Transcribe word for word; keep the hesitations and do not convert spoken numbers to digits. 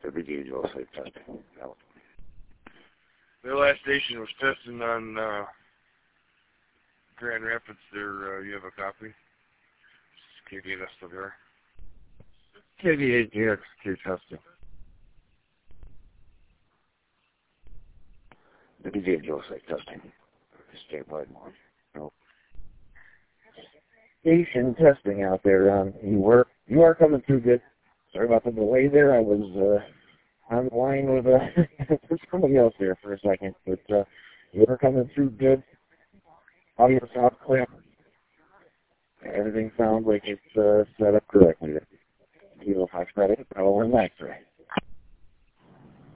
W D Joe site testing. No. Their last station was testing on uh, Grand Rapids. There, uh, you have a copy? K V S W R. K V A G X Q testing. W D Joe site testing. Statewide one. No. Station testing out there. Um, you were you are coming through good. Sorry about the delay there. I was uh, on the line with uh, somebody else there for a second, but uh, you were coming through good. Audio sound clear. Everything sounds like it's uh, set up correctly. Kilo Fox credit, Bravo one X-ray.